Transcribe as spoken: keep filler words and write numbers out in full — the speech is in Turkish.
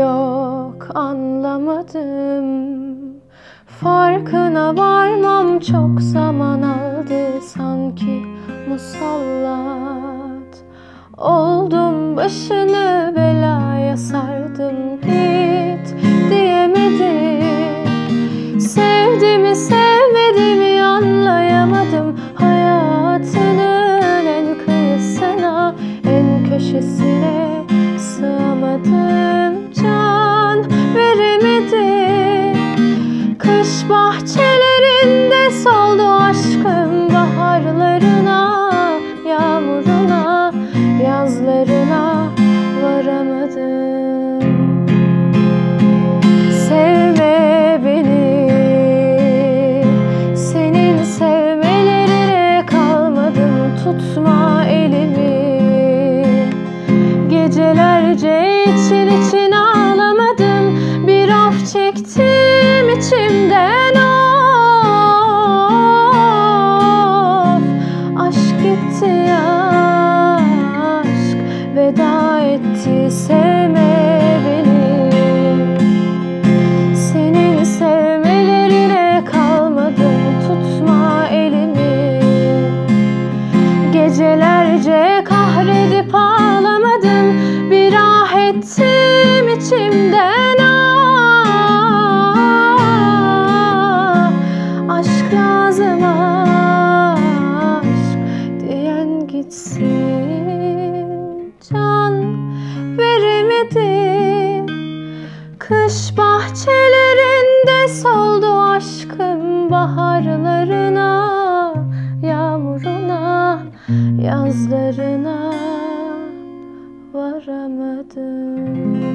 yok anlamadım. Farkına varmam çok zaman aldı sanki musallat. Oldum başını belaya sardım, git diyemedim. Sevdiğimi sevmediğimi anlayamadım. Hayatının en kıyısına, en köşesine sığamadım. Can veremedim. Kış bahçelerinde soldu aşkım, baharlarına, yağmuruna, yazlarına varamadım. Sevme beni, senin sevmelerine kalmadım. Tutma elimi, gecelerce için için ağlamadım. Bir af çektim içimden, of. Aşk gitti, aşk veda etti. Sevme beni, senin sevmelerine kalmadım. Tutma elimi, gecelerce kahredip ağlamadım. Bir ah ettim içimden, ah. Aşk lazım, aşk diyen gitsin. Can veremedim. Kış bahçelerinde soldu aşkım, baharlarına, yağmuruna, yazlarına varamadım.